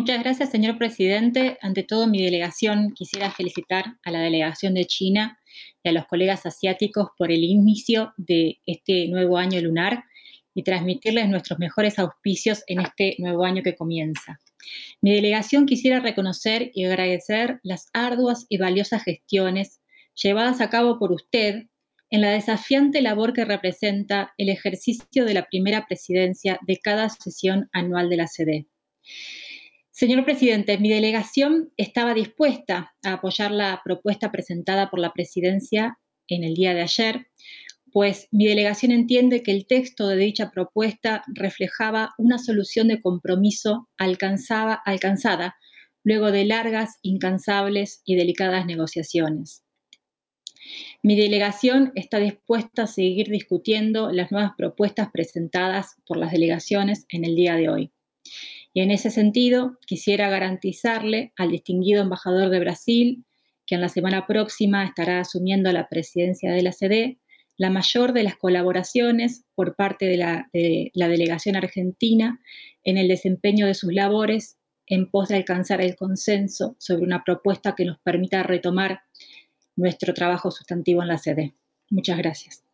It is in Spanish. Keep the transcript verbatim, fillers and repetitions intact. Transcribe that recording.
Muchas gracias, señor presidente. Ante todo, mi delegación quisiera felicitar a la delegación de China y a los colegas asiáticos por el inicio de este nuevo año lunar y transmitirles nuestros mejores auspicios en este nuevo año que comienza. Mi delegación quisiera reconocer y agradecer las arduas y valiosas gestiones llevadas a cabo por usted en la desafiante labor que representa el ejercicio de la primera presidencia de cada sesión anual de la C D. Señor presidente, mi delegación estaba dispuesta a apoyar la propuesta presentada por la presidencia en el día de ayer, pues mi delegación entiende que el texto de dicha propuesta reflejaba una solución de compromiso alcanzaba, alcanzada luego de largas, incansables y delicadas negociaciones. Mi delegación está dispuesta a seguir discutiendo las nuevas propuestas presentadas por las delegaciones en el día de hoy. Y en ese sentido, quisiera garantizarle al distinguido embajador de Brasil, que en la semana próxima estará asumiendo la presidencia de la C D, la mayor de las colaboraciones por parte de la, de la delegación argentina en el desempeño de sus labores en pos de alcanzar el consenso sobre una propuesta que nos permita retomar nuestro trabajo sustantivo en la C D. Muchas gracias.